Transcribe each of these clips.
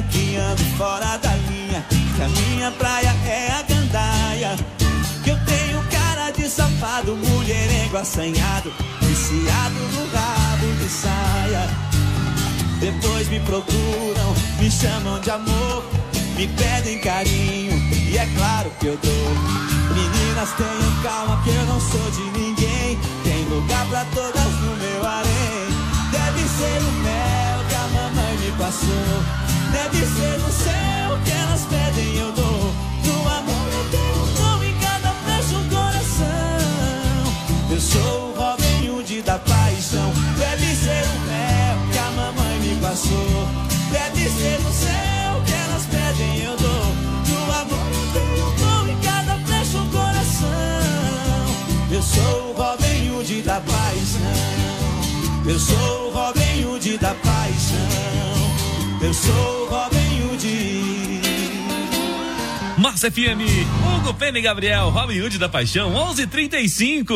que ando fora da linha, que a minha praia é a gandaia. Que eu tenho cara de safado, mulherengo assanhado, viciado no rabo de saia. Depois me procuram, me chamam de amor, me pedem carinho, e é claro que eu dou. Meninas, tenham calma que eu não sou de ninguém, tem lugar pra todas no meu harém. Deve ser o mel que a mamãe me passou, deve ser no céu que elas pedem eu dou. No amor eu tenho um dom, em cada flecha um coração. Eu sou o Robin Hood da paixão. Deve ser o mel que a mamãe me passou, deve ser no céu que elas pedem eu dou. No amor eu tenho um dom, em cada flecha um coração. Eu sou o Robin Hood da paixão. Eu sou o Robin Hood da paixão. Eu sou o Robin Hood. Massa FM, Hugo, Pena e Gabriel, Robin Hood da paixão, 11h35.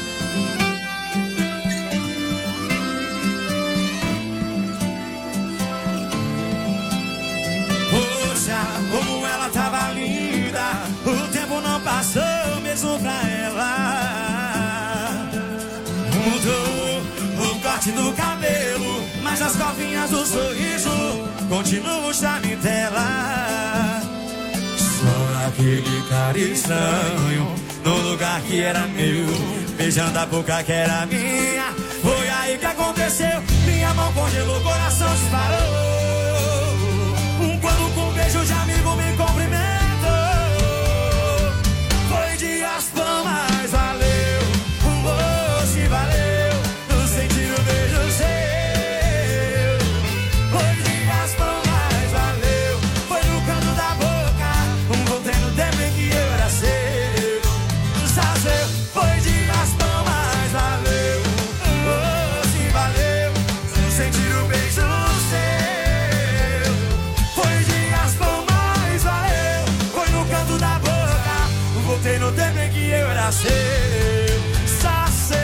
Poxa, como ela tava linda, o tempo não passou mesmo pra ela. Mudou o corte do cabelo, mas as covinhas do sorriso continua o charme dela. Só aquele cara estranho no lugar que era meu, beijando a boca que era minha. Foi aí que aconteceu, minha mão congelou, o coração disparou. Quando com um beijo de amigo me cumprimentou, foi dias bom, mas valeu. Oh, se valeu, sentir o beijo seu. Foi dias bom, mas valeu. Foi no canto da boca, voltei no tempo em que eu era seu. Sazeu, foi dias bom, mas valeu. Oh, se valeu, sentir o beijo seu. Voltei no tempo em que eu era seu, só seu.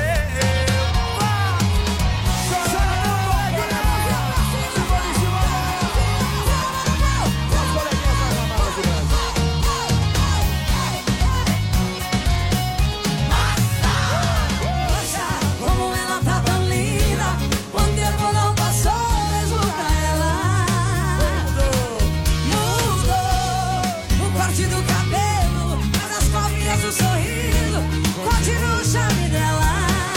Como ela tá tão linda, quando tempo não passou mesmo pra ela. Mudou o corte do cabelo, o sorriso continua o charme dela.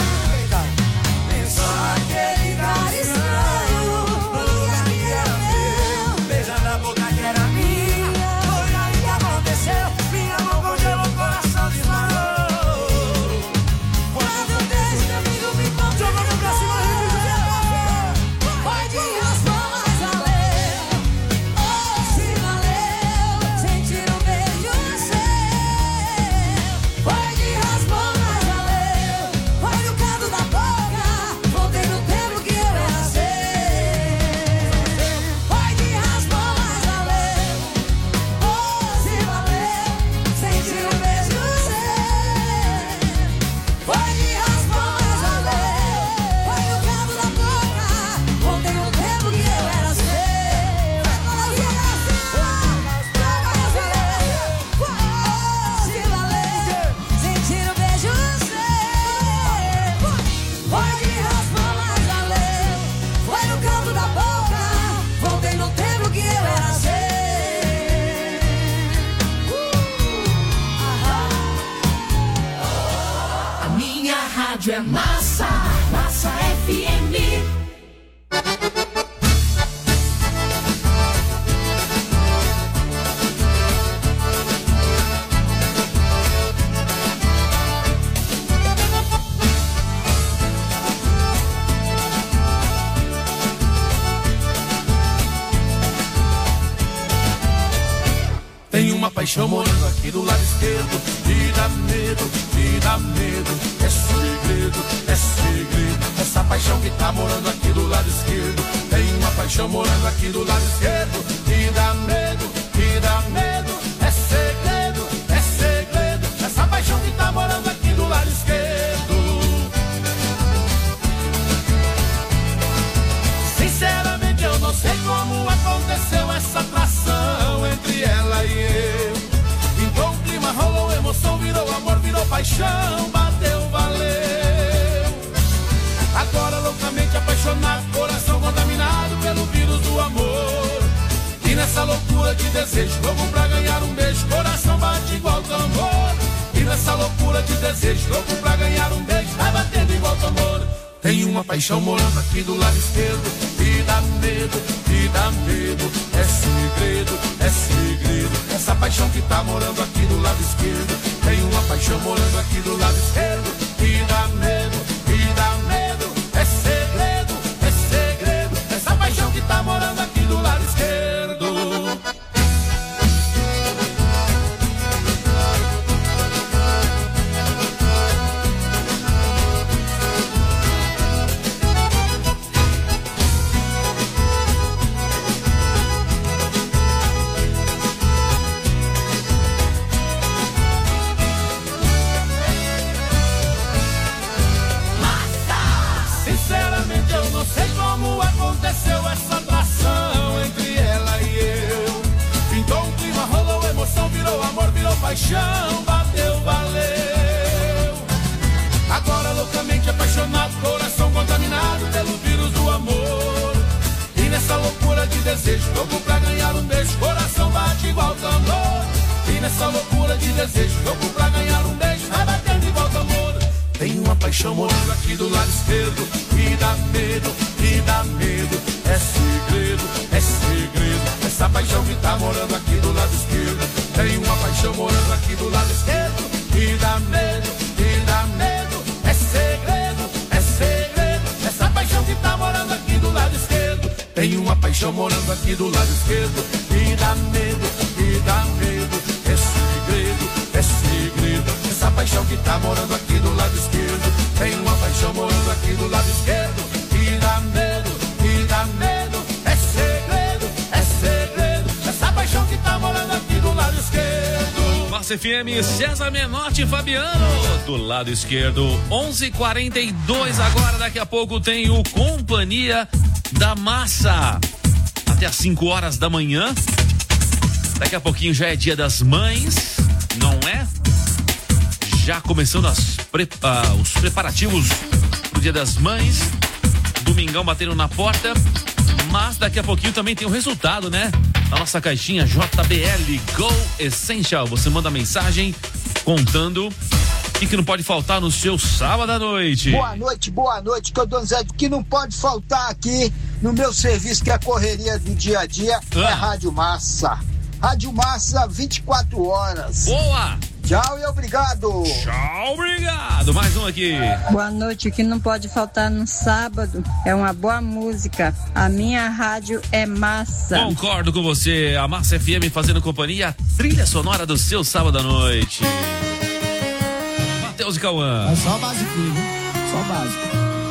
Só aquele cara estranho no lugar que era meu, beijando a boca que era minha. Foi aí que aconteceu, minha mão congelou, o coração disparou. Quando o beijo do amigo me encontrou, jogou pra cima, foi de raspão, mas valeu. Oh, se valeu, sentir o beijo seu. Foi de raspão, mas valeu. Foi no canto da boca, voltei no tempo que eu era seu. Foi de raspão, mas valeu. Oh, se valeu, sentir o beijo seu. Foi de raspão, mas valeu. Foi no canto da boca, voltei no tempo que eu era seu. Se valeu, sentir o beijo seu. Foi de raspão, mas valeu. Foi no canto da boca, voltei no tempo que eu era seu. A minha rádio é Massa, Massa FM. Tem uma paixão morando aqui do lado esquerdo, e dá medo, e dá medo. É segredo, é segredo. Essa paixão que tá morando aqui do lado esquerdo. Tem uma paixão morando aqui do lado esquerdo, e dá medo, e dá medo. É segredo, é segredo. Essa paixão que tá morando aqui do lado esquerdo. Sinceramente eu não sei como aconteceu essa desejo, louco pra ganhar um beijo, coração bate igual tambor. E nessa loucura de desejo, louco pra ganhar um beijo, vai batendo igual tambor. Tem uma paixão morando aqui do lado esquerdo, e dá medo, e dá medo. É segredo, é segredo. Essa paixão que tá morando aqui do lado esquerdo. Tem uma paixão morando aqui do lado esquerdo, e dá medo, e dá medo. É segredo, é segredo. Essa paixão que tá morando aqui do lado esquerdo. Aconteceu essa atração entre ela e eu. Pintou um clima, rolou emoção, virou amor, virou paixão, bateu, valeu. Agora loucamente apaixonado, coração contaminado pelo vírus do amor. E nessa loucura de desejo, louco pra ganhar um beijo, coração bate igual tambor. E nessa loucura de desejo, louco pra ganhar um beijo, vai batendo igual tambor. Tem uma paixão morando aqui do lado esquerdo, e dá medo, e dá medo. É segredo, é segredo. Essa paixão que tá morando aqui do lado esquerdo. Tem uma paixão morando aqui do lado esquerdo, e dá medo, e dá medo. É segredo, é segredo. Essa paixão que tá morando aqui do lado esquerdo. Tem uma paixão morando aqui do lado esquerdo, e dá medo, e dá medo. É segredo, é segredo. Essa paixão que tá morando aqui do lado esquerdo. Tem uma paixão morando aqui do lado esquerdo, e dá medo, e dá medo. É segredo, é segredo. Essa paixão que tá morando aqui do lado esquerdo. Massa FM, César Menotti e Fabiano do lado esquerdo. 11:42 agora. Daqui a pouco tem o Companhia da Massa até às 5 horas da manhã. Daqui a pouquinho já é Dia das Mães, não é? Já começando os preparativos pro Dia das Mães. Domingão batendo na porta. Mas daqui a pouquinho também tem o resultado, né? Da nossa caixinha JBL Go Essential. Você manda mensagem contando o que não pode faltar no seu sábado à noite. Boa noite, que eu tô dizendo que não pode faltar aqui no meu serviço, que é a correria do dia a dia, é Rádio Massa. Rádio Massa, 24 horas. Boa! Tchau e obrigado. Tchau, obrigado. Mais um aqui. Boa noite. O que não pode faltar no sábado é uma boa música. A minha rádio é Massa. Concordo com você. A Massa FM fazendo companhia, a trilha sonora do seu sábado à noite. Matheus e Cauã. É só o básico, viu? Só o básico.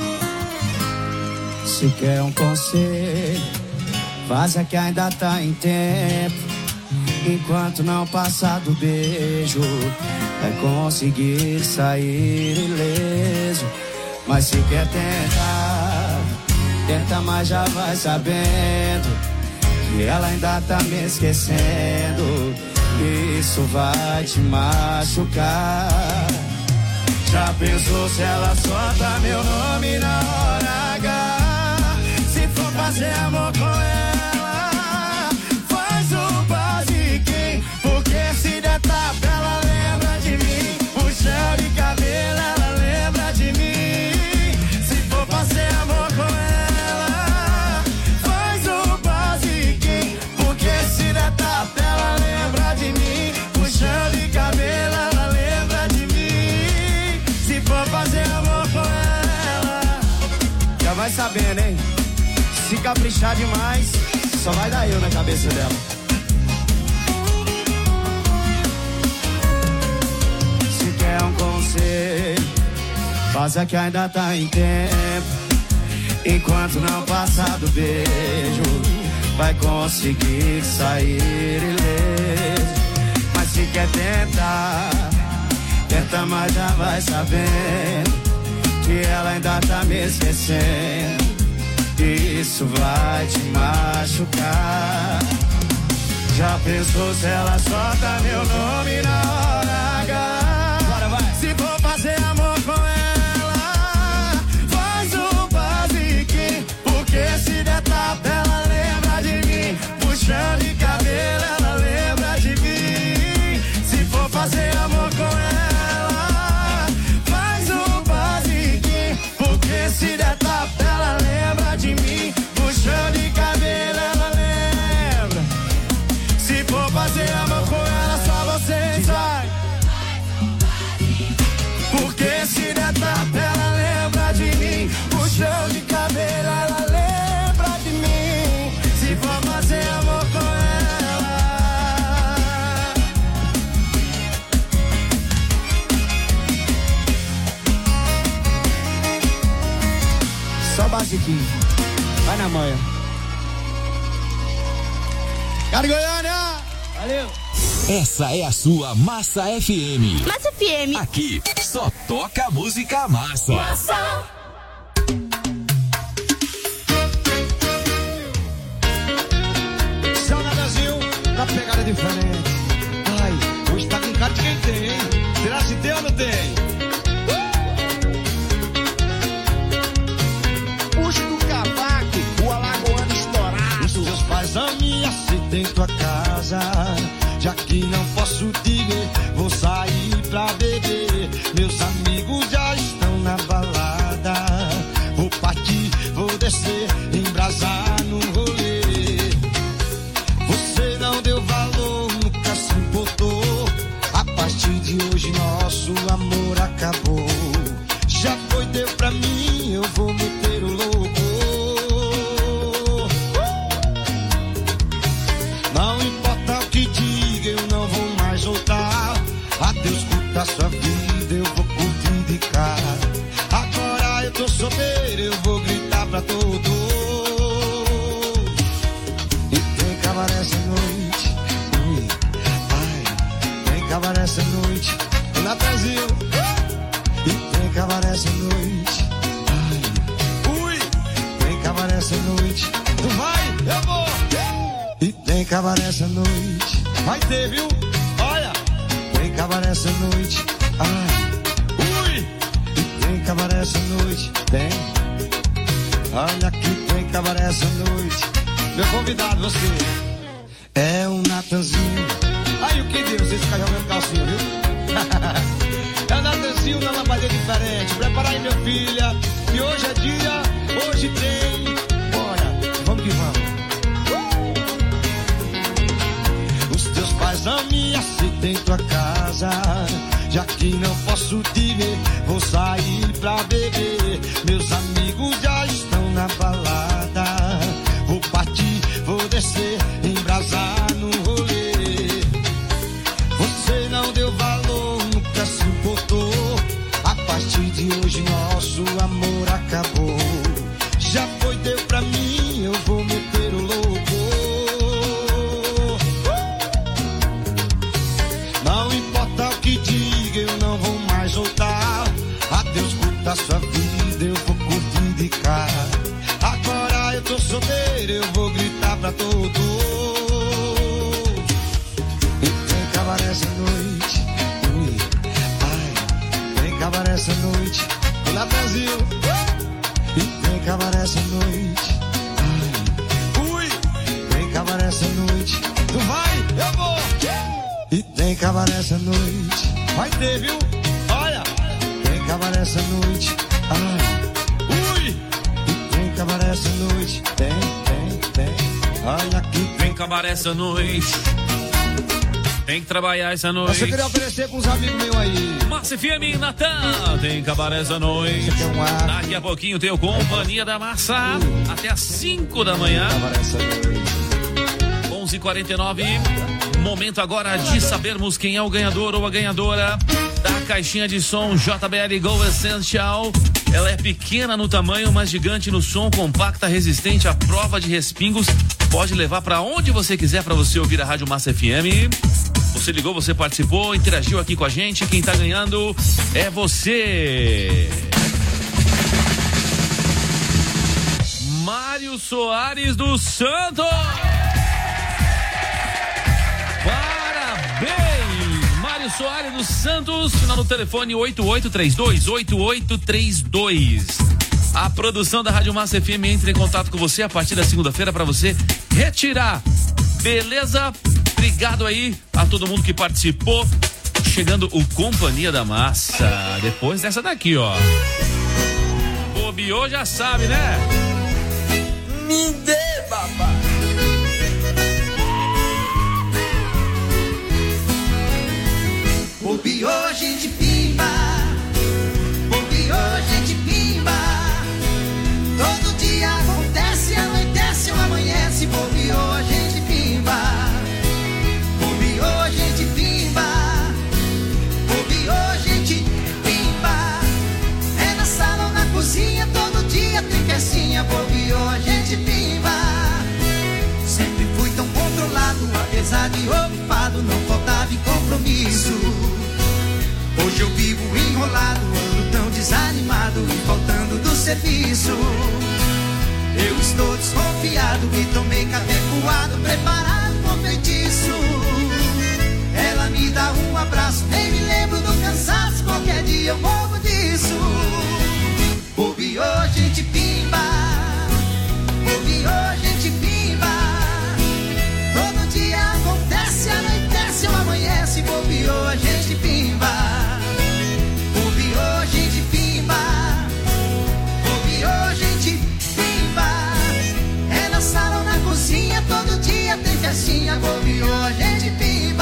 Se quer um conselho, faça que ainda tá em tempo. Enquanto não passar do beijo, vai conseguir sair ileso. Mas se quer tentar, tenta, mas já vai sabendo que ela ainda tá me esquecendo. Isso vai te machucar. Já pensou se ela solta meu nome na hora H? Se for fazer amor com ela, faz o basiquinho, porque se der tapa ela lembra de mim. Puxão de cabelo ela lembra de mim. Se for fazer amor com ela, faz o basiquinho, porque se der tapa ela lembra de mim. Puxão de cabelo ela lembra de mim. Se for fazer amor com ela, já vai sabendo, hein? Se caprichar demais, só vai dar eu na cabeça dela. Se quer um conselho, faça que ainda tá em tempo. Enquanto não passar do beijo, vai conseguir sair ileso. Mas se quer tentar, tenta, mas já vai sabendo que ela ainda tá me esquecendo. Isso vai te machucar. Já pensou se ela solta meu nome na hora H? Bora, vai. Se for fazer amor com ela, faz o basiquinho, porque se der tapa ela lembra de mim. Puxando de cabelo ela lembra Cara Goiânia! Valeu! Essa é a sua Massa FM. Massa FM. Aqui só toca música massa. Massa. Seu Nadazinho, na pegada diferente. Ai, hoje tá com cara de quem tem, hein? Será se tem ou não tem? Puxa do cavaco, o alagoano estourado. Os seus pais a mim aceitem tua casa. Já que não posso te ver, vou sair pra beber. Meus amigos já estão na balada. Vou partir, vou descer, embrasar no rolê. Você não deu valor, nunca se importou. A partir de hoje nosso amor acabou. Já foi, deu pra mim, eu vou meter o louco. Não importa o que diga, eu não vou mais voltar. Adeus, curta sua vida, eu vou curtir de cara. Agora eu tô solteiro, eu vou gritar pra todos. E tem cabaré essa noite, ui, ai. Tem cabaré essa noite, na Brasil. E tem cabaré essa noite, ai. Ui, tem cabaré essa noite. Tu vai, eu vou. E tem cabaré essa noite, vai ter, viu? Olha, tem cabaré essa noite, ai, ui. E tem cabaré essa noite, tem. Olha que tem cabaré essa noite. Meu convidado, você é um Natanzinho. Aí o que deu? Vocês ficaram jogando calcinha, viu? É o Natanzinho na lambadeira diferente. Prepara aí, minha filha, que hoje é dia, hoje tem. Bora, vamos que vamos. Mas não me aceitem em tua casa. Já que não posso te ver, vou sair pra beber. Meus amigos já estão na balada. Vou partir, vou descer, embrasar no rolê. Você não deu valor, nunca se importou. A partir de hoje nosso amor acabou. Já foi, deu pra mim, eu vou meter o louco. Não importa o que diga, eu não vou mais voltar. Adeus, curta sua vida, eu vou curtir de cara. Agora eu tô solteiro, eu vou gritar pra todos. E tem cabaré essa noite, ui, ai. Tem cabaré essa noite, lá Brasil. E tem cabaré essa noite, ai, ui. Tem cabaré essa noite, tu vai, eu vou. E tem cabaré essa noite, vai ter, viu? Olha, tem cabaré essa noite, ai, ui. E tem cabaré essa noite, tem. Olha aqui, tem cabaré essa noite. Tem que trabalhar essa noite. Você queria oferecer com os amigos meus aí. Massa FM Natan, tem cabaré essa noite. Daqui a pouquinho tem o Companhia da Massa, até às 5 da manhã. Cabaré essa noite. 11h49. Momento agora de sabermos quem é o ganhador ou a ganhadora da caixinha de som JBL Go Essential. Ela é pequena no tamanho, mas gigante no som, compacta, resistente à prova de respingos. Pode levar para onde você quiser para você ouvir a Rádio Massa FM. Você ligou, você participou, interagiu aqui com a gente. Quem tá ganhando é você. Mário Soares dos Santos. Parabéns, Mário Soares dos Santos, final do telefone 8832. A produção da Rádio Massa FM entra em contato com você a partir da segunda-feira para você retirar. Beleza? Obrigado aí a todo mundo que participou. Chegando o Companhia da Massa. Depois dessa daqui, ó. Bobeou já sabe, né? Me dê, babá. Bobeou, gente pimba. Bobeou, gente pimba. Todo dia acontece, anoitece ou amanhece. Bobeou, gente pimba. Bobeou, gente pimba. Bobeou, gente pimba. É na sala ou na cozinha, todo dia tem pecinha. Bobeou, gente pimba. amizade houve fado, não faltava em compromisso. Hoje eu vivo enrolado, ando tão desanimado e faltando do serviço. Eu estou desconfiado e tomei café coado, preparado com feitiço. Ela me dá um abraço, nem me lembro do cansaço, qualquer dia eu morro disso. Bobeou, gente pimba, bobeou, gente pimba. Todo dia acontece, anoitece ou amanhece, bobeou, gente pimba. Bobeou, gente pimba, bobeou, gente pimba. É na sala ou na cozinha, todo dia tem festinha, bobeou, gente pimba.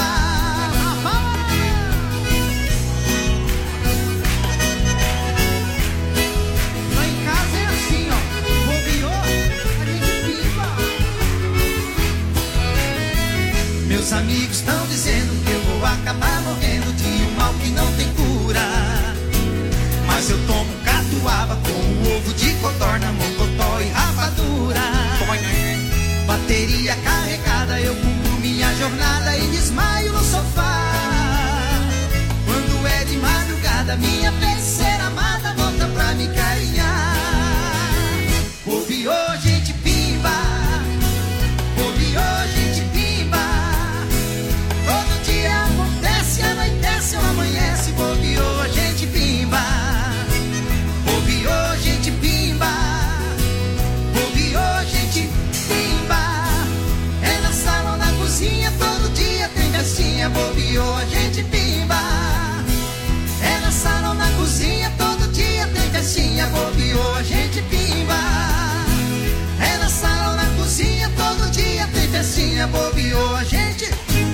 Meus amigos estão dizendo que eu vou acabar morrendo de um mal que não tem cura. Mas eu tomo catuaba com ovo de codorna, mocotó e rapadura. Bateria carregada, eu cumpro minha jornada e desmaio no sofá. Quando é de madrugada, minha vez de ser amada volta pra me carinhar. Bobeou, gente pimba, bobeou, gente pimba. Todo dia acontece, anoitece ou amanhece, bobeou, gente pimba. Bobeou, gente pimba, bobeou, gente pimba. É na sala ou na cozinha, todo dia tem festinha, bobeou, gente pimba. É na sala ou na cozinha, todo dia tem festinha, bobeou, gente pimba. É na sala ou na cozinha, todo dia tem festinha, bobeou, gente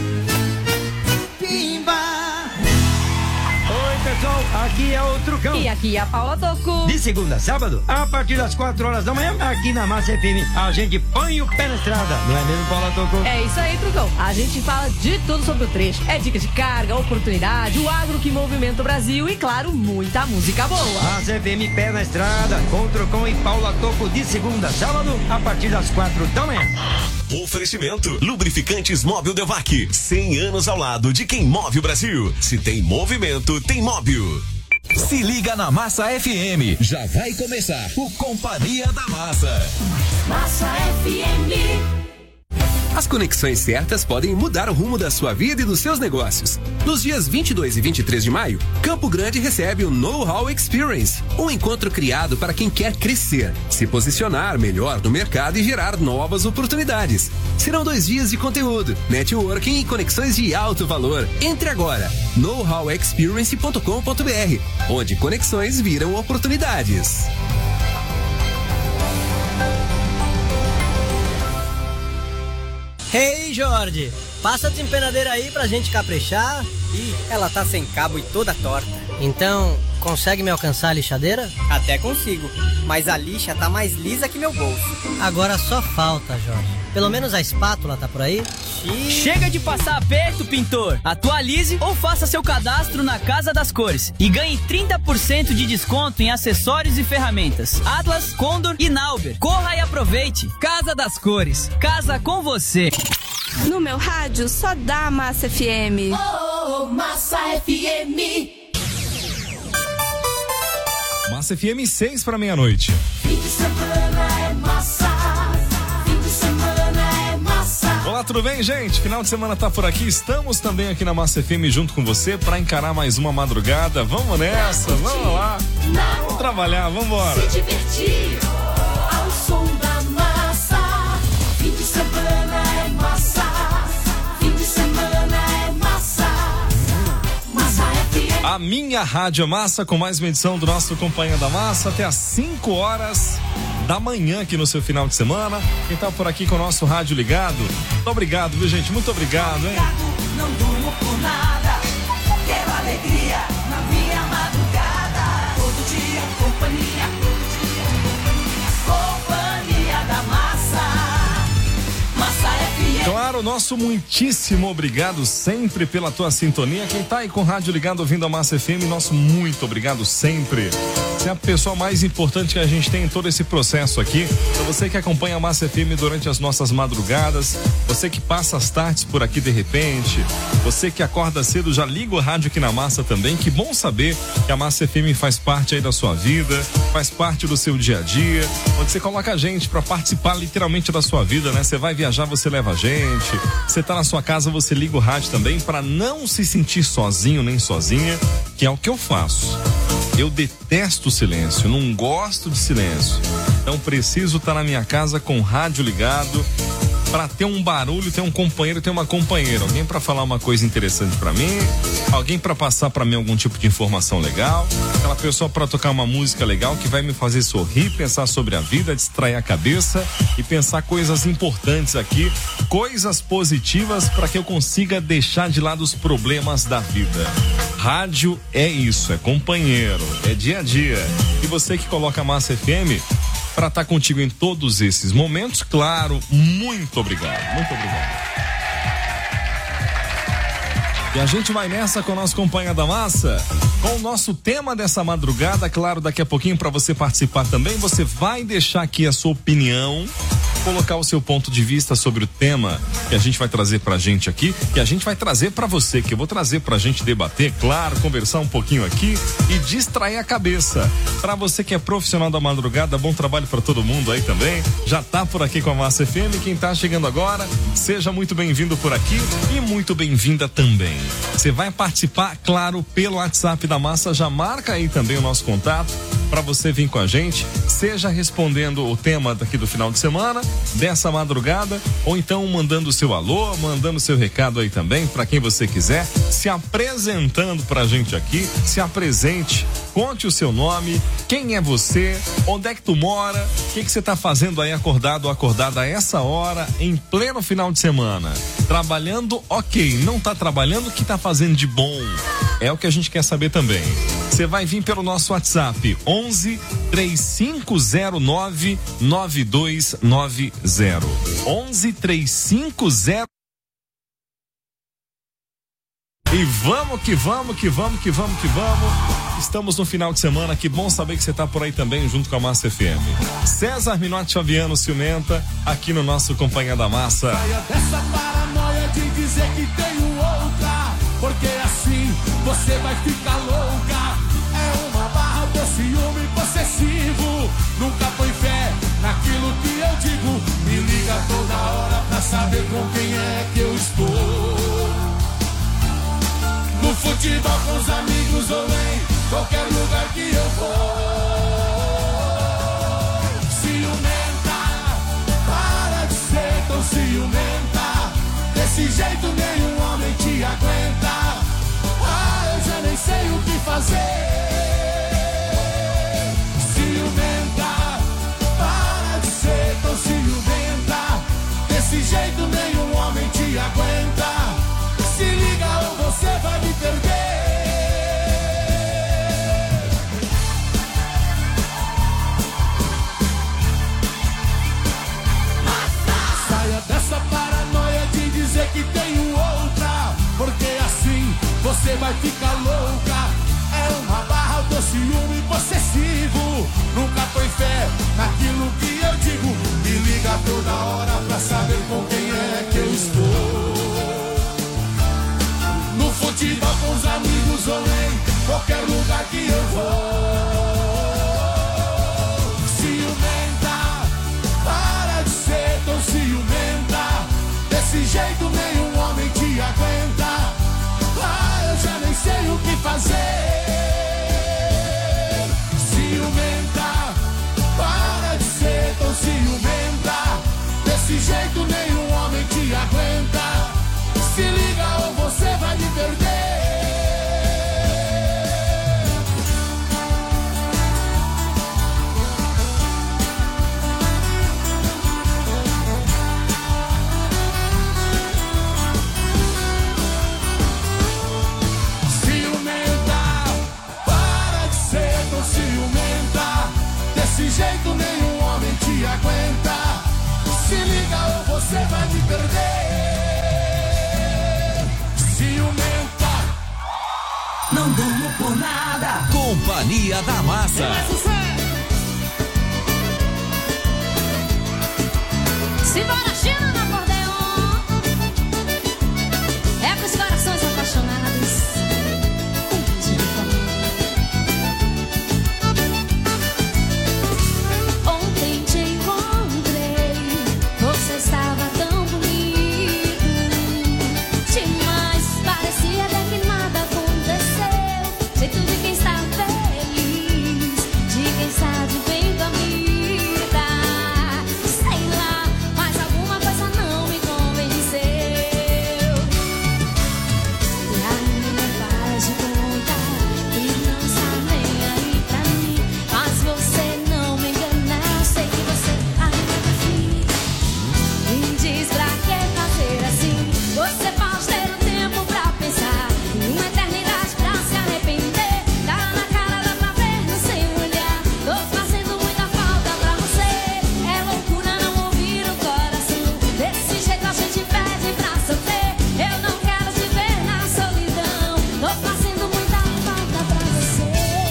pimba. Oi, pessoal, aqui é o Trucão. E aqui é a Paula Tocco. De segunda a sábado, a partir das 4 horas da manhã, aqui na Massa FM, a gente põe o pé na estrada. Não é mesmo, Paula Tocco? É isso aí, Trucão. A gente fala de tudo sobre o trecho. É dicas de carga, oportunidade, o agro que movimenta o Brasil e, claro, muita música boa. Massa FM, pé na estrada, com Trucão e Paula Tocco, de segunda a sábado, a partir das 4 da manhã. Oferecimento: Lubrificantes Móbil Devac. 100 anos ao lado de quem move o Brasil. Se tem movimento, tem Móbil. Se liga na Massa FM. Já vai começar o Companhia da Massa. Massa FM. As conexões certas podem mudar o rumo da sua vida e dos seus negócios. Nos dias 22 e 23 de maio, Campo Grande recebe o Know-How Experience, um encontro criado para quem quer crescer, se posicionar melhor no mercado e gerar novas oportunidades. Serão 2 dias de conteúdo, networking e conexões de alto valor. Entre agora, knowhowexperience.com.br, onde conexões viram oportunidades. Hey, Jorge, passa a desempenadeira aí pra gente caprichar. Ih, ela tá sem cabo e toda torta. Então, consegue me alcançar a lixadeira? Até consigo, mas a lixa tá mais lisa que meu bolso. Agora só falta, Jorge. Pelo menos a espátula tá por aí? Chega de passar aperto, pintor. Atualize ou faça seu cadastro na Casa das Cores e ganhe 30% de desconto em acessórios e ferramentas. Atlas, Condor e Nauber. Corra e aproveite. Casa das Cores. Casa com você. No meu rádio só dá Massa FM. Oh, Massa FM. Massa FM 6 para meia-noite. Fim de semana é massa. Fim de semana é massa. Olá, tudo bem, gente? Final de semana tá por aqui. Estamos também aqui na Massa FM junto com você para encarar mais uma madrugada. Vamos nessa, vamos lá. Vamos trabalhar, vamos embora. Se divertir ao som da massa. Fim de semana é massa. Fim de semana é massa. Massa FM. A minha rádio é massa, com mais uma edição do nosso Companhia da Massa até às 5 horas da manhã aqui no seu final de semana. Quem tá por aqui com o nosso rádio ligado, muito obrigado, viu, gente? Muito obrigado, hein? Não durmo por nada. Quero alegria na minha madrugada. Todo dia companhia. Companhia da Massa. Massa FM. Claro, nosso muitíssimo obrigado sempre pela tua sintonia. Quem tá aí com o rádio ligado ouvindo a Massa FM, nosso muito obrigado sempre. Você é a pessoa mais importante que a gente tem em todo esse processo aqui. Pra você que acompanha a Massa FM durante as nossas madrugadas, você que passa as tardes por aqui de repente, você que acorda cedo, já liga o rádio aqui na Massa também. Que bom saber que a Massa FM faz parte aí da sua vida, faz parte do seu dia a dia, onde você coloca a gente pra participar literalmente da sua vida, né? Você vai viajar, você leva a gente. Você tá na sua casa, você liga o rádio também pra não se sentir sozinho nem sozinha, que é o que eu faço. Eu detesto o silêncio, não gosto de silêncio. Então preciso estar na minha casa com o rádio ligado para ter um barulho, ter um companheiro, ter uma companheira, alguém para falar uma coisa interessante para mim, alguém para passar para mim algum tipo de informação legal, aquela pessoa para tocar uma música legal que vai me fazer sorrir, pensar sobre a vida, distrair a cabeça e pensar coisas importantes aqui, coisas positivas para que eu consiga deixar de lado os problemas da vida. Rádio é isso, é companheiro, é dia a dia. E você que coloca a Massa FM para estar contigo em todos esses momentos, claro, muito obrigado, muito obrigado. E a gente vai nessa com o nosso Companhia da Massa, com o nosso tema dessa madrugada, claro, daqui a pouquinho para você participar também, você vai deixar aqui a sua opinião, colocar o seu ponto de vista sobre o tema que a gente vai trazer pra gente aqui, que a gente vai trazer pra você, que eu vou trazer pra gente debater, claro, conversar um pouquinho aqui e distrair a cabeça. Pra você que é profissional da madrugada, bom trabalho pra todo mundo aí também, já tá por aqui com a Massa FM, quem tá chegando agora, seja muito bem-vindo por aqui e muito bem-vinda também. Você vai participar, claro, pelo WhatsApp da Massa, já marca aí também o nosso contato pra você vir com a gente, seja respondendo o tema daqui do final de semana, dessa madrugada, ou então mandando o seu alô, mandando o seu recado aí também, para quem você quiser, se apresentando pra gente aqui, se apresente, conte o seu nome, quem é você, onde é que tu mora, o que você tá fazendo aí acordado ou acordada a essa hora, em pleno final de semana, trabalhando, ok, não tá trabalhando, o que tá fazendo de bom? É o que a gente quer saber também. Você vai vir pelo nosso WhatsApp 11 3509 9290 11 350. E vamos que vamos, que vamos, que vamos, que vamos. Estamos no final de semana, que bom saber que você tá por aí também junto com a Massa FM. César Minotti Fabiano Ciumenta, aqui no nosso Companhia da Massa. Saia dessa paranoia de dizer que tenho outra, porque assim você vai ficar louca. É uma barra do ciúme possessivo, nunca põe fé naquilo que eu digo. Me liga toda hora pra saber com quem é que eu estou. No futebol com os amigos ou em qualquer lugar que eu vou. Ciumenta, para de ser tão ciumenta. Desse jeito nenhum homem te aguenta. Ah, eu já nem sei o que fazer. Ciumenta, para de ser tão ciumenta. Desse jeito nenhum homem te aguenta. Se liga ou você vai me perder. Saia dessa paranoia de dizer que tenho outra, porque assim você vai ficar louca. É uma barra do ciúme possessivo, nunca põe fé naquilo que eu digo. Me liga toda hora pra saber com quem é que eu estou. No futebol com os amigos ou em qualquer lugar que eu vou. Ciumenta, para de ser tão ciumenta. Desse jeito nenhum homem te aguenta. Ah, eu já nem sei o que fazer. Ciumenta, para de ser tão ciumenta. Desse jeito nenhum homem te aguenta. Se liga ou você vai me perder. Ciumenta, Não durmo por nada. Companhia da Massa. Simbora, China, no acordeon. É pros corações apaixonados. Ontem te encontrei, você estava tão bonito demais, parecia até que nada aconteceu. Jeito de quem está feliz, de quem está de bem com a vida. Sei lá, mas alguma coisa não me convenceu. E ainda faz de conta que não está nem aí pra mim. Mas você não me engana, eu sei que você ainda tá afim. Me diz pra que fazer assim? Você pode ter um tempo pra pensar, uma eternidade pra se arrepender. Tá na cara, dá pra ver no seu olhar. Tô fazendo muita falta pra você. É loucura não ouvir o coração. Desse jeito a gente pede pra sofrer. Eu não quero te ver na solidão. Tô fazendo muita falta pra você.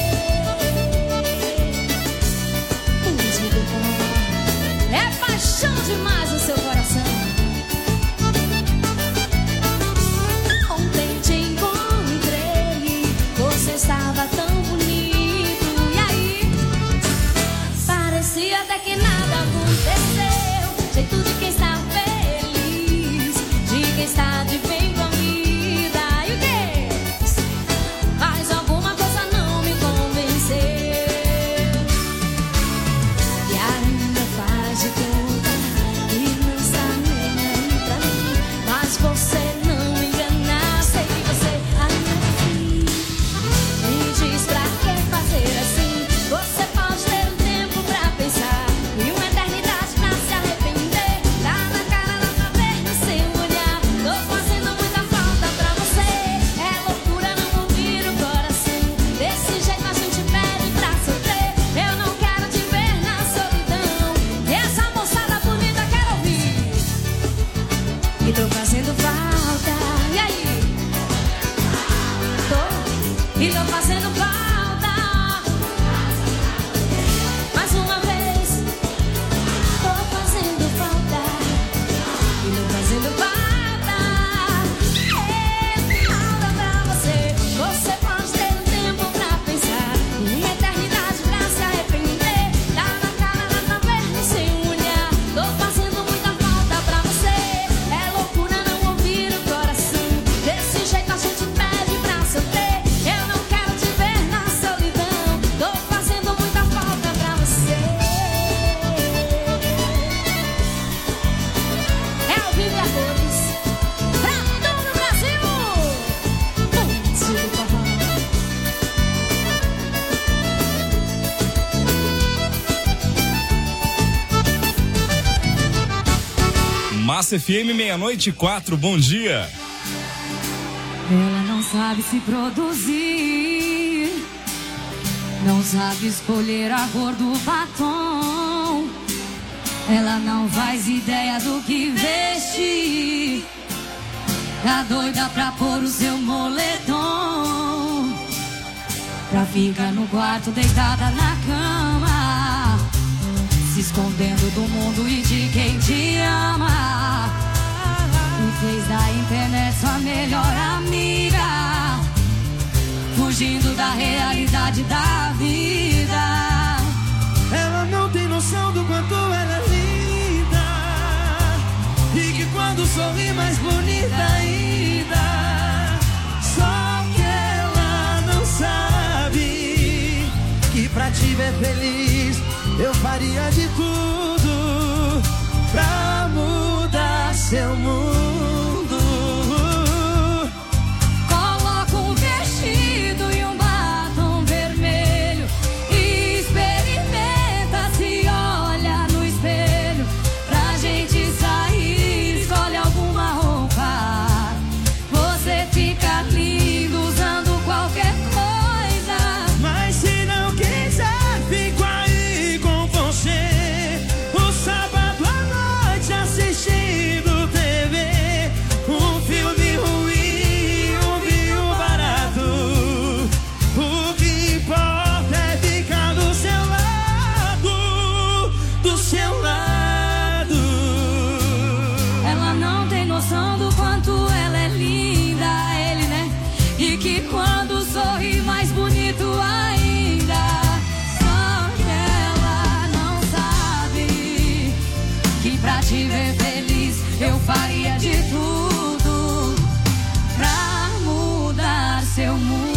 Me diga como é paixão demais o seu coração. Ontem te encontrei, você estava tão bonito. E aí, parecia até que nada aconteceu. Jeito de quem está feliz, de quem está de bem com a vida. E o quê? Mas alguma coisa não me convenceu. E ainda faz de conta que não está nem aí pra mim. Mas você não me engana, sei que você ainda tá afim. Me diz pra que fazer assim? Você pode ter um tempo pra pensar e uma eternidade pra se arrepender. Tá na cara, dá pra ver no seu olhar. Tô fazendo muita falta pra você. É loucura não ouvir o coração. Desse jeito a gente pede pra sofrer. Eu não quero te ver na solidão. E essa moçada bonita quer ouvir. E tô fazendo falta. E aí? Tô. E tô fazendo falta. Mais uma vez. Tô fazendo falta. E tô fazendo falta. É falta pra você. Você pode ter um tempo pra pensar, uma eternidade pra se arrepender. Tá na cara, dá pra ver no seu olhar. Tô fazendo muita falta pra você. É loucura não ouvir o coração. Desse jeito a gente pede pra sofrer. Eu não quero te ver na solidão. Tô fazendo muita falta pra você. É ao vivo e a cores pra todo o Brasil. Putz, do forró. Massa FM, 00:04, bom dia. Ela não sabe se produzir, não sabe escolher a cor do batom. Ela não faz ideia do que vestir, tá doida pra pôr o seu moletom, pra ficar no quarto deitada na cama, se escondendo do mundo e de quem te ama. E fez da internet sua melhor amiga, fugindo da realidade da vida. Ela não tem noção do quanto ela é linda, e que quando sorri mais bonita ainda. Só que ela não sabe que pra te ver feliz eu faria de tudo pra mudar seu mundo. Coloca um vestido e um batom vermelho e experimenta, se olha no espelho. Pra gente sair, escolhe alguma roupa. Você fica lindo usando qualquer coisa. Mas se não quiser, fico aí com você o sábado à noite assistindo TV. de tudo pra mudar seu mundo.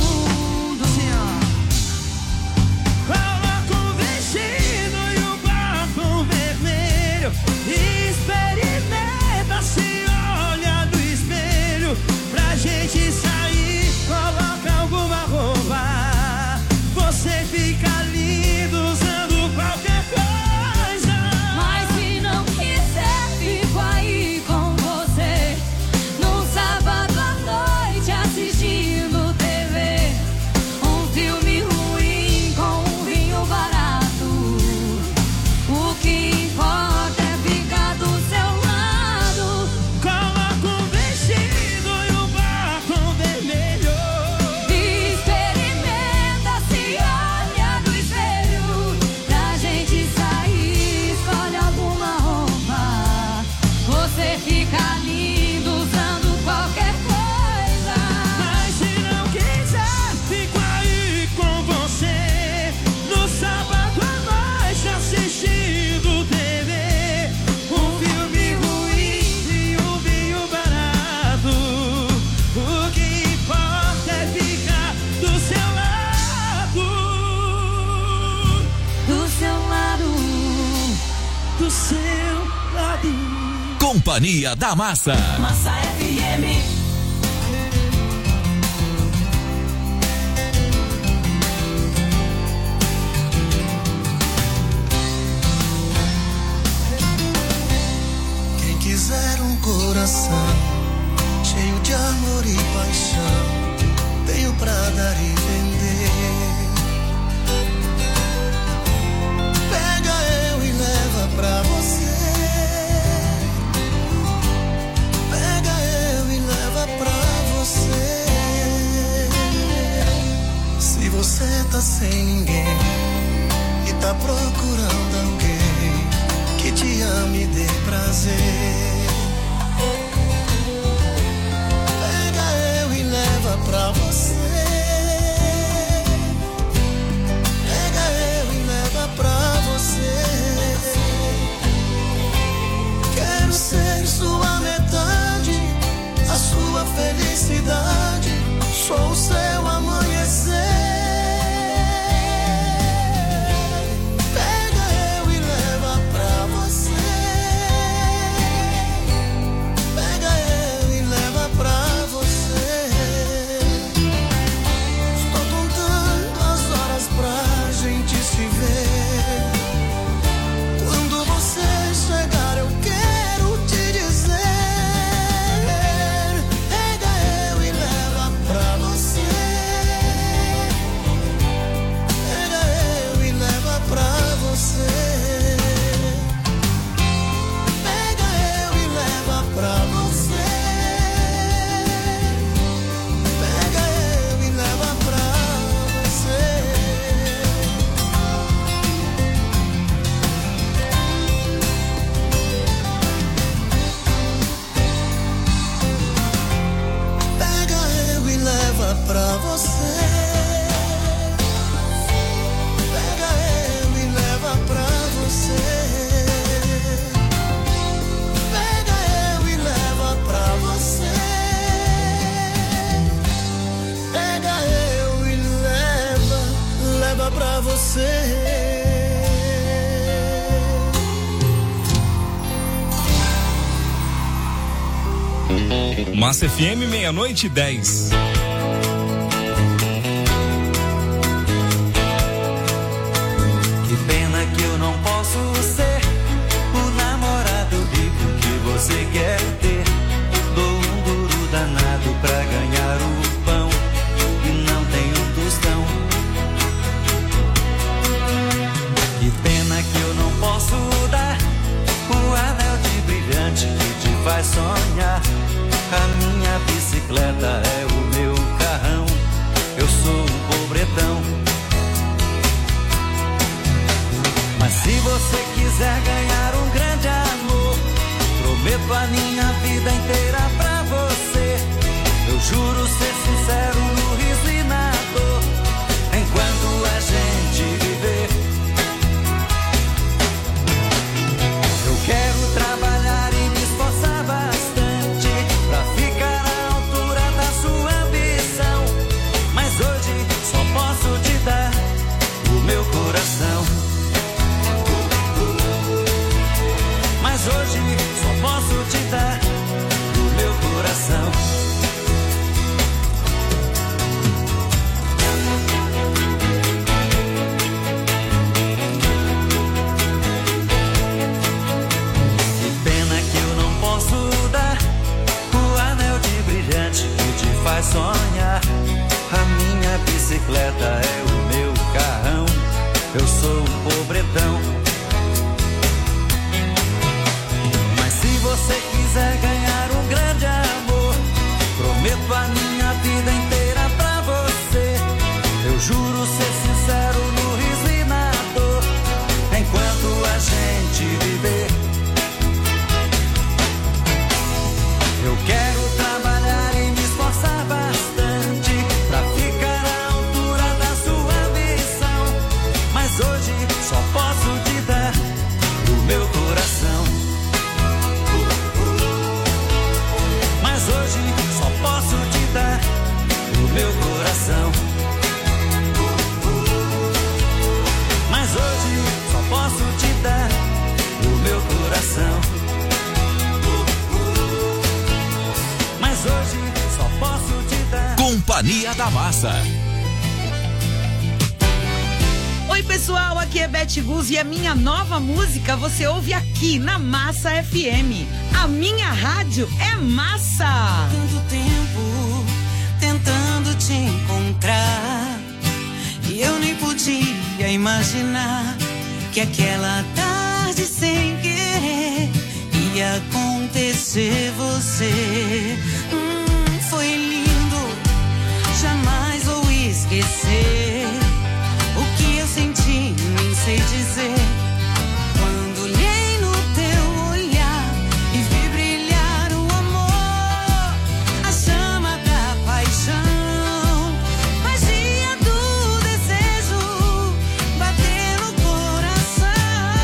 Coloca um vestido e um batom vermelho. Experimenta, se olha no espelho. Pra gente sair, coloca alguma roupa. Você fica lindo usando qualquer coisa. Mas se não quiser, fico aí com você num sábado à noite assistindo TV. Um filme ruim com um vinho barato. O que importa é ficar do seu lado. Coloca um vestido e um batom vermelho. Experimenta, se olha no espelho. Pra gente sair, escolhe alguma roupa. Você fica lindo usando qualquer coisa. Mas se não quiser, fico aí com você no sábado à noite assistindo TV. Um filme ruim e um vinho barato. O que importa é ficar do seu lado. Do seu lado. Do seu lado. Companhia da Massa. Massa FM. Quem quiser um coração cheio de amor e paixão, tenho pra dar e vender. Pega eu e leva pra você. Pega eu e leva pra você. Se você tá sem ninguém e tá procurando alguém que te ame e dê prazer, pega eu e leva pra você. Pega eu e leva pra você. Quero ser sua metade, a sua felicidade. Sou o seu amanhecer. Pega eu e leva pra você. Pega eu e leva pra você. Estou contando as horas pra gente se ver. Quando você chegar eu quero te dizer. Pega eu e leva pra você. Pega eu e leva pra você. Pega eu e leva pra você. Pega eu e leva pra você. Pega eu e leva pra você. Pega eu e leva pra você. Pega eu e leva pra você. Pega eu e leva pra você. Massa FM, 00:10. Que pena que eu não posso ser o namorado rico que você quer ter. Dou um duro danado pra ganhar o pão e não tenho um tostão. Que pena que eu não posso dar o anel de brilhante que te faz sonhar. A minha bicicleta é o meu carrão. Eu sou um pobretão. Mas se você quiser ganhar um grande amor, prometo a minha vida inteira pra você. Eu juro ser sincero no riso e na dor, enquanto a gente viver. Eu quero trabalhar e me esforçar bastante posso te dar o meu coração. Mas hoje só posso te dar o meu coração. Mas hoje só posso te dar Companhia da Massa. Oi pessoal, aqui é Beth Guz e a minha nova música você ouve aqui na Massa FM. A minha rádio é massa. Tanto tempo tentando te encontrar e eu nem podia imaginar que aquela tarde sem querer ia acontecer você. Foi lindo, jamais vou esquecer o que eu senti, nem sei dizer. Quando olhei no teu olhar e vi brilhar o amor, a chama da paixão, magia do desejo, bater no coração.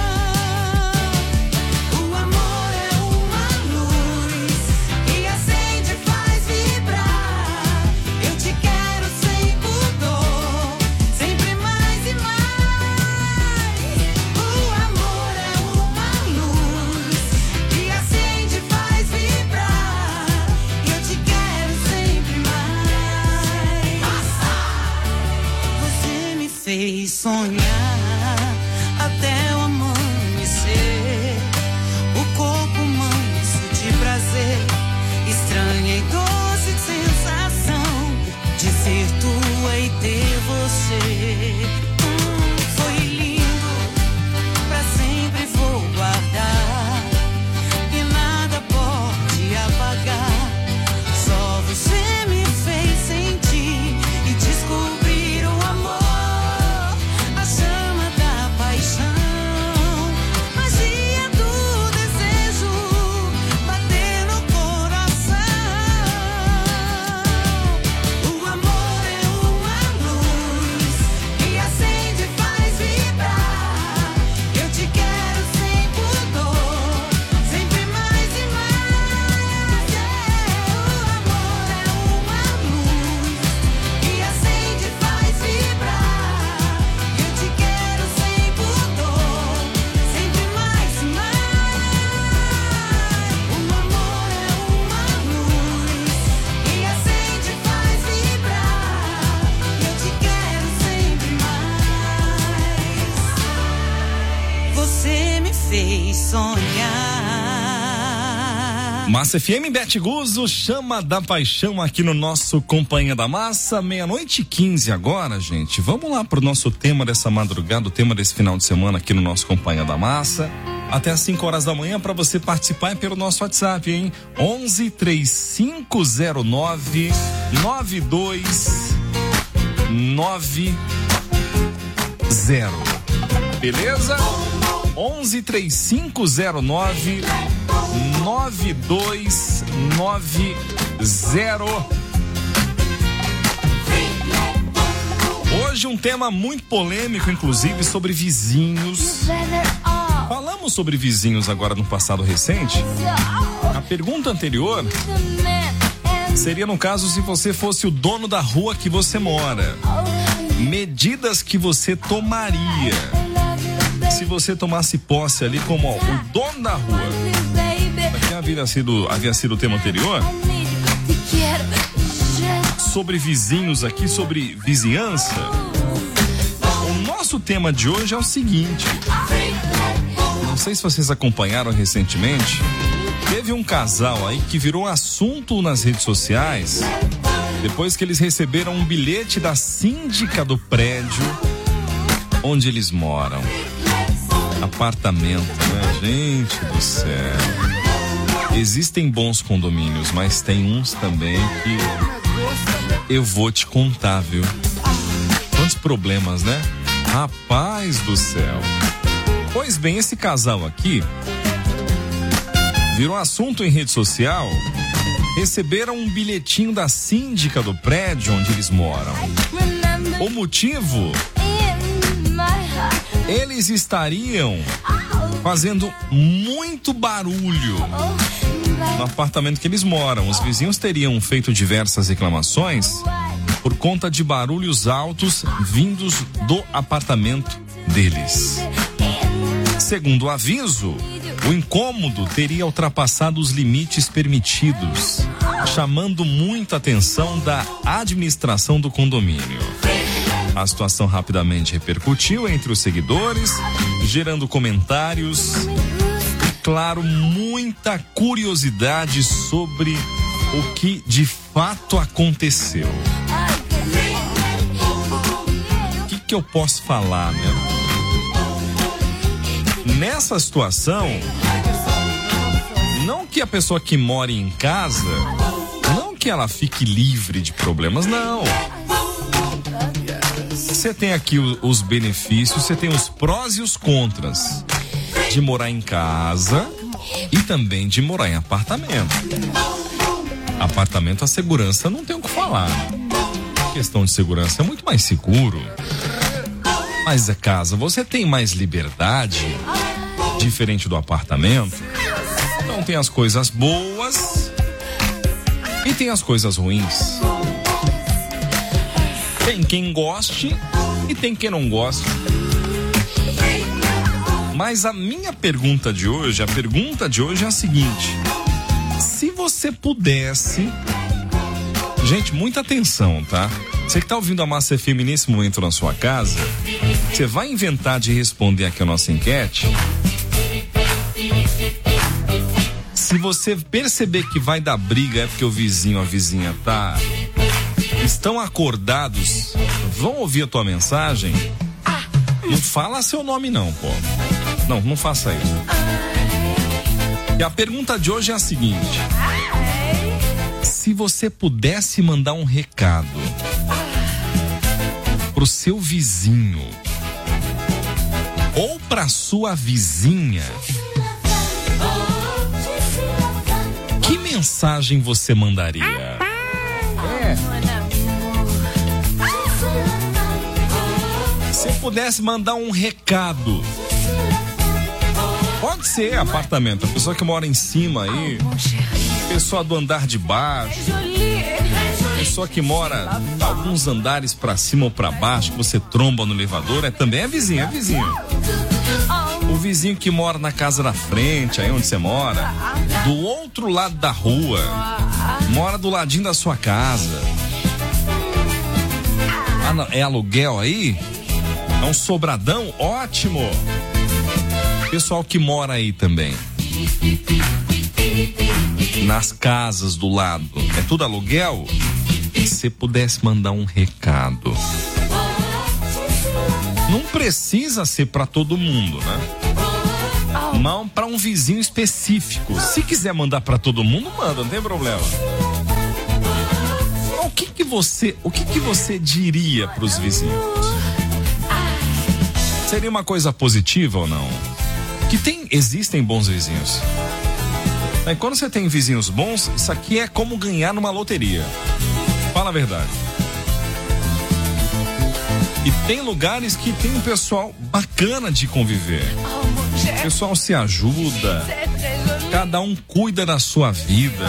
O amor é uma luz que acende e faz vibrar. Eu te quero sem pudor, sempre mais e mais. O amor é uma luz que acende e faz vibrar. Eu te quero sempre mais. Você me fez sonhar até o amanhecer. O corpo manso de prazer, estranha e doce sensação de ser tua e ter você. Foi lindo, pra sempre vou guardar e nada pode apagar. Só você me fez sentir e descobrir o amor, a chama da paixão, magia do desejo, bater no coração. O amor é uma luz que acende e faz vibrar. Eu te quero sem pudor, sempre mais e mais. O amor é uma luz que acende e faz vibrar. Eu te quero sem pudor, sempre mais e mais. O amor é uma luz que acende e faz vibrar. Eu te quero sempre mais. Você me fez sonhar. Massa FM, Beth Guzzo, chama da paixão aqui no nosso Companhia da Massa, 00:15 agora, gente. Vamos lá pro nosso tema dessa madrugada, o tema desse final de semana aqui no nosso Companhia da Massa. Até às 5 horas da manhã para você participar pelo nosso WhatsApp, hein? 11-3509 9290. Beleza? 11-3509 9290. Hoje um tema muito polêmico, inclusive, sobre vizinhos. Falamos sobre vizinhos agora no passado recente. A pergunta anterior seria, no caso, se você fosse o dono da rua que você mora. Medidas que você tomaria se você tomasse posse ali como o dono da rua. Aqui havia sido o tema anterior. Sobre vizinhos aqui, sobre vizinhança. O nosso tema de hoje é o seguinte. Não sei se vocês acompanharam recentemente. Teve um casal aí que virou assunto nas redes sociais depois que eles receberam um bilhete da síndica do prédio onde eles moram. Apartamento, né? Gente do céu. Existem bons condomínios, mas tem uns também que eu vou te contar, viu? Quantos problemas, né? Rapaz do céu. Pois bem, esse casal aqui virou assunto em rede social. Receberam um bilhetinho da síndica do prédio onde eles moram. O motivo? Eles estariam fazendo muito barulho no apartamento que eles moram. Os vizinhos teriam feito diversas reclamações por conta de barulhos altos vindos do apartamento deles. Segundo o aviso, o incômodo teria ultrapassado os limites permitidos, chamando muita atenção da administração do condomínio. A situação rapidamente repercutiu entre os seguidores, gerando comentários e, claro, muita curiosidade sobre o que de fato aconteceu. O que eu posso falar, né? Nessa situação, não que a pessoa que mora em casa, não que ela fique livre de problemas, não. Você tem aqui os benefícios, você tem os prós e os contras de morar em casa e também de morar em apartamento. Apartamento, a segurança não tem o que falar. A questão de segurança é muito mais seguro. Mas a casa, você tem mais liberdade, diferente do apartamento. Então tem as coisas boas e tem as coisas ruins. Tem quem goste e tem quem não goste. Mas a minha pergunta de hoje, é a seguinte: se você pudesse, gente, muita atenção, tá? Você que tá ouvindo a Massa FM nesse momento na sua casa, você vai inventar de responder aqui a nossa enquete. Se você perceber que vai dar briga é porque o vizinho, a vizinha estão acordados, vão ouvir a tua mensagem. Não fala seu nome não, pô. Não faça isso. E a pergunta de hoje é a seguinte: se você pudesse mandar um recado pro seu vizinho ou pra sua vizinha, que mensagem você mandaria? Se eu pudesse mandar um recado, pode ser apartamento, a pessoa que mora em cima aí, pessoa do andar de baixo, pessoa que mora alguns andares pra cima ou pra baixo, que você tromba no elevador, também é vizinho. O vizinho que mora na casa da frente, aí onde você mora, do outro lado da rua, mora do ladinho da sua casa. É aluguel aí? É um sobradão? Ótimo! Pessoal que mora aí também, nas casas do lado, é tudo aluguel? Se você pudesse mandar um recado, não precisa ser pra todo mundo, né? Não para um vizinho específico. Se quiser mandar pra todo mundo, manda, não tem problema. O que você diria pros vizinhos? Seria uma coisa positiva ou não? Existem bons vizinhos. Aí, quando você tem vizinhos bons, isso aqui é como ganhar numa loteria. Fala a verdade. E tem lugares que tem um pessoal bacana de conviver. O pessoal se ajuda. Cada um cuida da sua vida.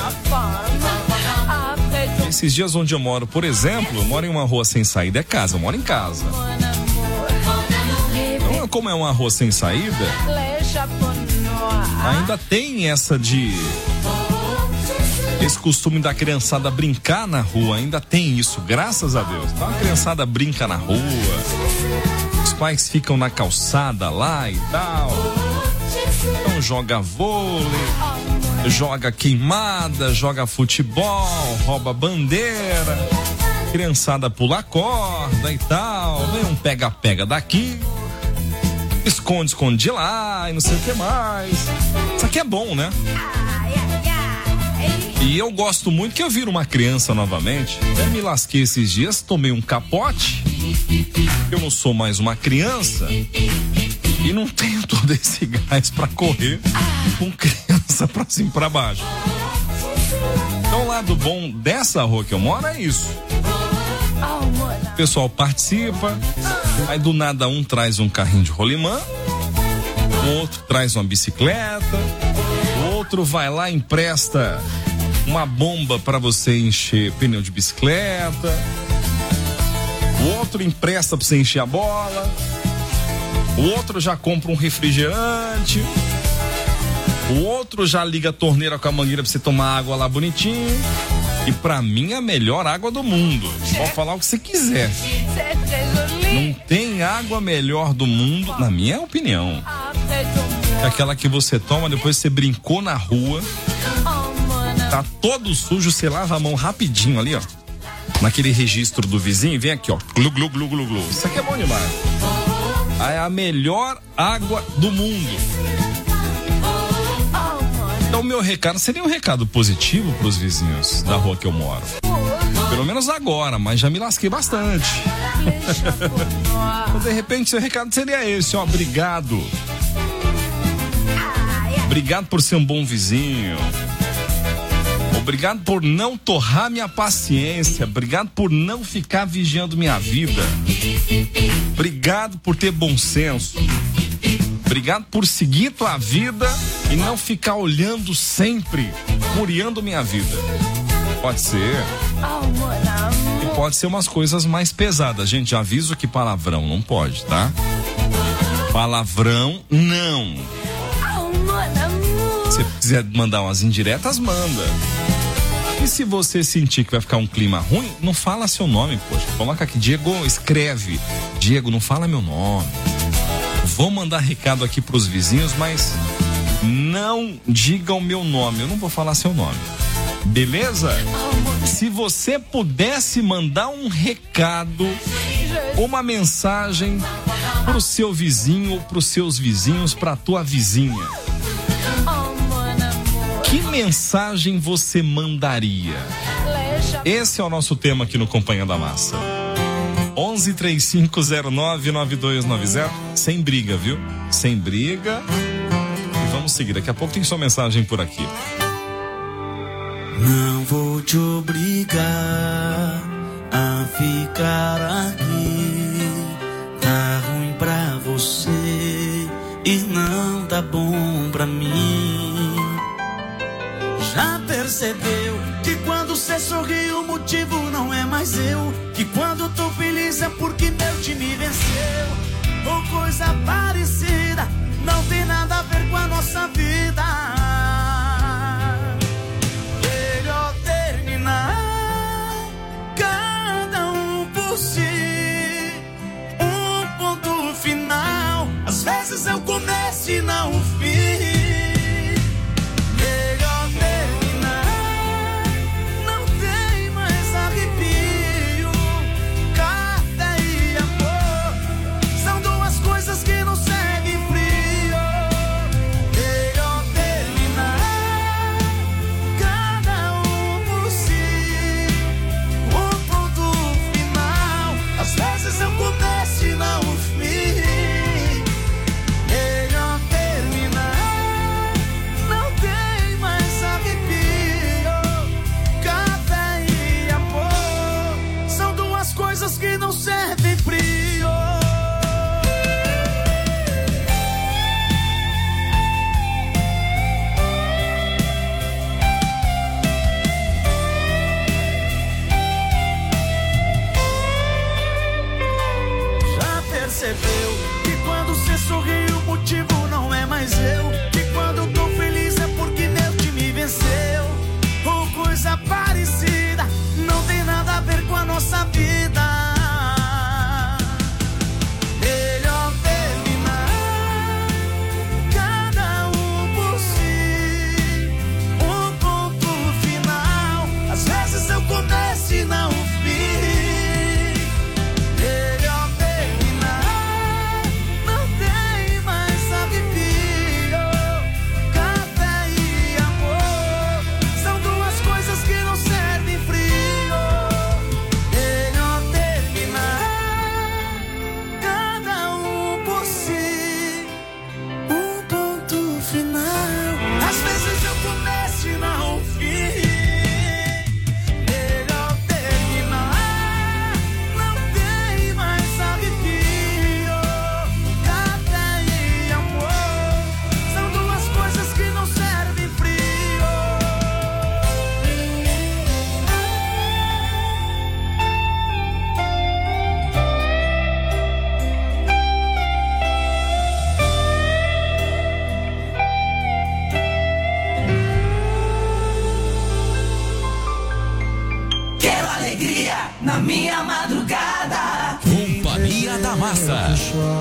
Esses dias onde eu moro, por exemplo, eu moro em uma rua sem saída, é casa, eu moro em casa. Então, como é uma rua sem saída, ainda tem esse costume da criançada brincar na rua, ainda tem isso, graças a Deus. Então a criançada brinca na rua, os pais ficam na calçada lá e tal. Então joga vôlei, joga queimada, joga futebol, rouba bandeira, criançada pula corda e tal, vem um pega-pega daqui, esconde de lá e não sei o que mais. Isso aqui é bom, né? E eu gosto muito que eu viro uma criança novamente. Até me lasquei esses dias, tomei um capote. Eu não sou mais uma criança e não tenho todo esse gás pra correr com criança pra cima e pra baixo. Então o lado bom dessa rua que eu moro é isso. O pessoal participa, aí do nada um traz um carrinho de rolimã, o outro traz uma bicicleta, o outro outro vai lá e empresta uma bomba para você encher pneu de bicicleta. O outro empresta para você encher a bola. O outro já compra um refrigerante. O outro já liga a torneira com a mangueira pra você tomar água lá bonitinho. E pra mim a melhor água do mundo. Pode falar o que você quiser. Não tem água melhor do mundo, na minha opinião. É aquela que você toma depois que você brincou na rua. Tá todo sujo, você lava a mão rapidinho ali, ó. Naquele registro do vizinho, vem aqui, ó. Glu, glu, glu, glu, glu. Isso aqui é bom demais. É a melhor água do mundo. Então o meu recado seria um recado positivo pros vizinhos da rua que eu moro. Pelo menos agora, mas já me lasquei bastante. Então, de repente, seu recado seria esse, ó. Obrigado. Obrigado por ser um bom vizinho. Obrigado por não torrar minha paciência. Obrigado por não ficar vigiando minha vida. Obrigado por ter bom senso. Obrigado por seguir tua vida e não ficar olhando sempre, muriando minha vida. Pode ser. E pode ser umas coisas mais pesadas. Gente, já aviso que palavrão não pode, tá? Palavrão, não. Se quiser mandar umas indiretas, manda. E se você sentir que vai ficar um clima ruim, não fala seu nome, poxa. Coloca aqui, Diego, escreve. Diego, não fala meu nome. Vou mandar recado aqui pros vizinhos, mas não digam meu nome. Eu não vou falar seu nome. Beleza? Se você pudesse mandar um recado, uma mensagem pro seu vizinho ou pros seus vizinhos, pra tua vizinha, que mensagem você mandaria? Esse é o nosso tema aqui no Companhia da Massa. 1135099290. Sem briga, viu? Sem briga. E vamos seguir. Daqui a pouco tem sua mensagem por aqui. Não vou te obrigar a ficar aqui. Tá ruim pra você e não tá bom pra mim. Já percebeu que quando cê sorri o motivo não é mais eu? Que quando tô feliz é porque meu time venceu? Ou coisa parecida, não tem nada a ver com a nossa vida. Melhor terminar, cada um por si. Um ponto final, às vezes é o começo e não o fim. Que não segue frio. Melhor terminar. alegria na minha madrugada. Companhia da Massa.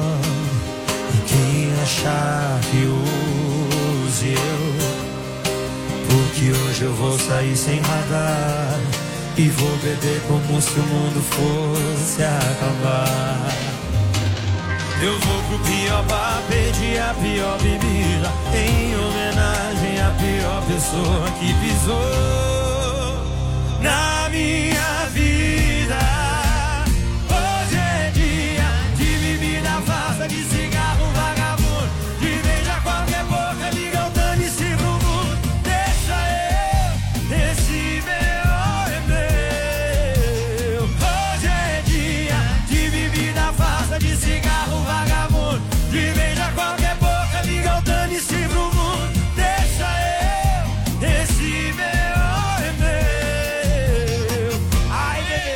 Quem achar que use eu, porque hoje eu vou sair sem radar e vou beber como se o mundo fosse acabar. Eu vou pro pior bar, pedir a pior bebida, em homenagem à pior pessoa que pisou na minha vida. Hoje é dia de bebida farsa, de cigarro vagabundo, de beijar qualquer boca, liga o dane-se pro mundo. Deixa eu, esse B.O. é meu. Hoje é dia de bebida farsa, de cigarro vagabundo, de beijar qualquer boca, liga o dane-se pro mundo. Deixa eu, esse B.O. é meu. Ai, bebê.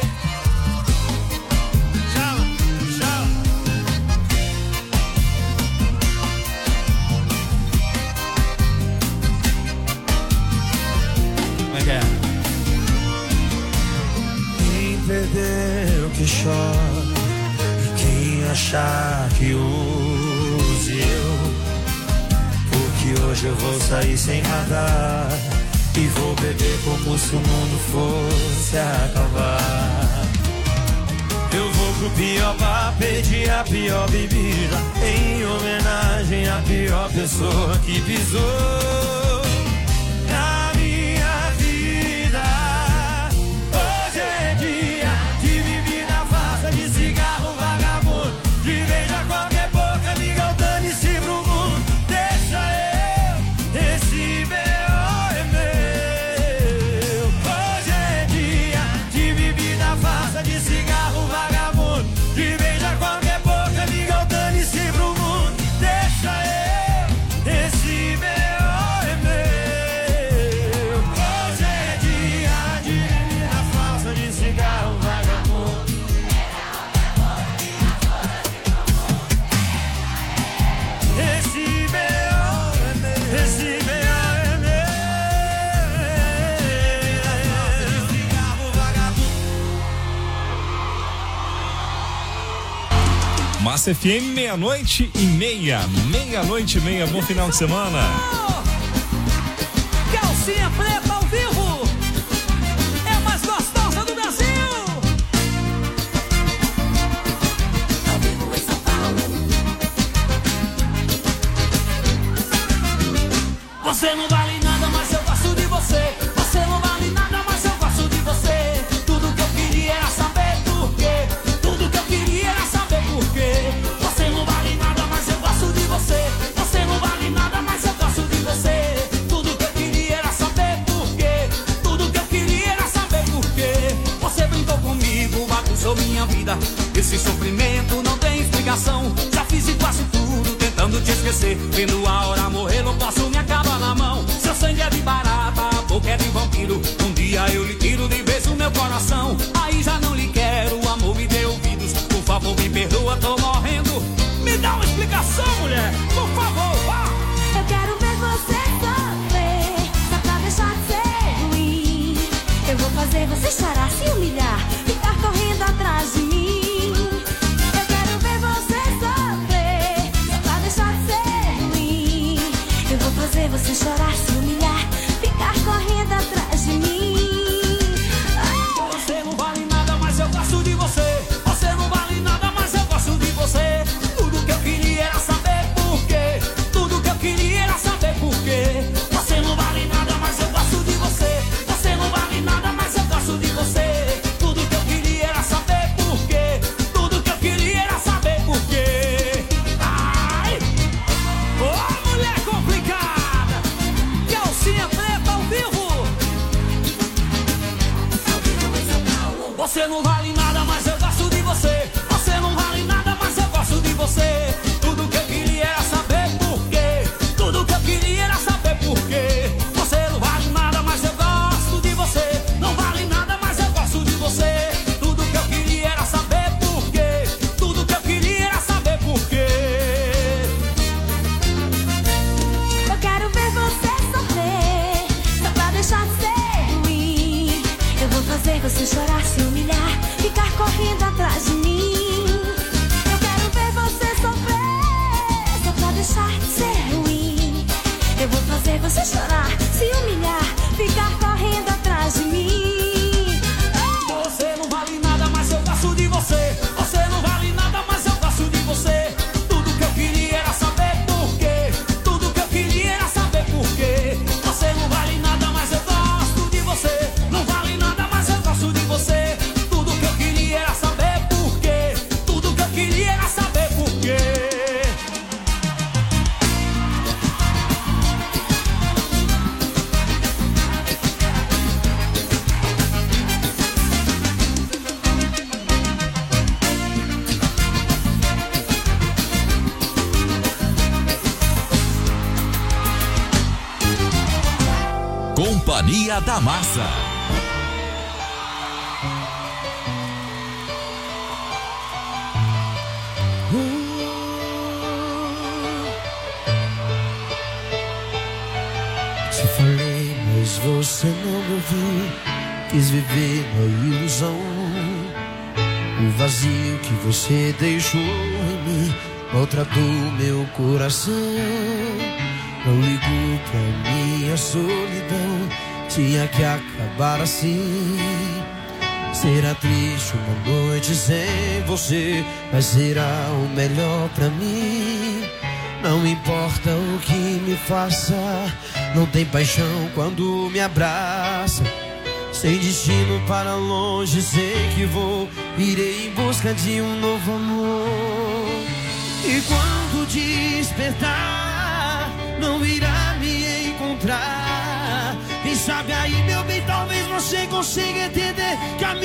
Chama, chama. Como é que é? Quem perdeu que chora, e quem achar que use eu, porque hoje eu vou sair sem radar e vou beber como se o mundo fosse acabar. Eu vou pro pior bar, pedir a pior bebida, em homenagem à pior pessoa que pisou na minha vida. Hoje é dia de bebida farsa, de cigarro vagabundo, de beijar qualquer boca, liga o dane-se pro mundo. Deixa eu, esse B.O. é meu. Hoje é dia de bebida farsa, de cigarro vagabundo, de beijar qualquer boca, liga o dane-se pro mundo. Deixa eu, esse B.O. é meu. Hoje é dia de bebida falsa, de cigarro vagabundo. Esse B.O. é meu. Esse B.O. é meu. Cigarro vagabundo. Massa FM, meia-noite e meia. Meia-noite e meia, bom final de semana. Calcinha preta ao vivo. É a mais gostosa do Brasil. Ao vivo em São Paulo. Você não vale nada, mas eu gosto de você. Você não vale nada, mas eu gosto de você. Tudo que eu queria era saber por quê. Tudo que eu queria era saber por quê. Você não vale nada, mas eu gosto de você. Você não vale nada, mas eu gosto de você. Tudo que eu queria era saber por quê. Tudo que eu queria era saber por quê. Você brincou comigo, bagunçou minha vida. Esse sofrimento não tem explicação. Já fiz de quase tudo, tentando te esquecer. Vendo a hora morrer, não posso me acabar na mão. Seu sangue é de barata, a boca é de vampiro. Um dia eu lhe tiro de vez o meu coração. Aí já não lhe quero, o amor me dê ouvidos. Por favor, me perdoa, tô morrendo. Me dá uma explicação, mulher, por favor, vá. Eu quero ver você sofrer, só pra deixar de ser ruim. Eu vou fazer você chorar, se humilhar, ficar correndo atrás de mim. Eu quero ver você sofrer, só pra deixar de ser ruim. Eu vou fazer você chorar, se humilhar, ficar correndo atrás de mim. Você não vale nada, mas eu gosto de você. Você não vale nada, mas eu gosto de você. Tudo que eu queria era saber por quê. Tudo que eu queria era saber por quê. Você não vale nada, mas eu gosto de você. Você não vale nada, mas eu gosto de você. Tudo que eu queria era saber por quê. Tudo que eu queria era saber por quê. Ai! Ô, mulher complicada! Calcinha preta ao vivo! Você não vale nada, mas eu gosto de você. Você não vale nada, mas eu gosto de você. Tudo que eu queria era saber por quê. Tudo que eu queria era saber por quê. Você não vale nada, mas eu gosto de você. Não vale nada, mas eu gosto de você. Tudo que eu queria era saber por quê. Tudo que eu queria era saber por quê. Eu quero ver você sofrer, só pra deixar de ser ruim. Eu vou fazer você chorar, se humilhar, ficar correndo atrás de mim. Eu quero ver você sofrer, só pra deixar de ser ruim. Eu vou fazer você chorar, se humilhar, ficar correndo atrás de mim. Você não vale nada, mas eu gosto de você. Você não vale nada, mas eu gosto de você. Tudo que eu queria era saber por quê. Tudo que eu queria era saber por quê. Você não vale nada, mas eu gosto de você. Não vale nada, mas eu gosto de você. Tudo que eu queria era saber por quê. Tudo que eu queria era saber por quê. Companhia da Massa. Te falei, mas você não me ouviu. Quis viver na ilusão. O vazio que você deixou em mim maltratou meu coração. Não ligou pra minha solidão, tinha que acabar assim. Será triste uma noite sem você, mas será o melhor pra mim. Não importa o que me faça, não tem paixão quando me abraça. Sem destino para longe, sei que vou, irei em busca de um novo amor. E quando despertar, não irá me encontrar. Quem sabe aí, meu bem, talvez você consiga entender que a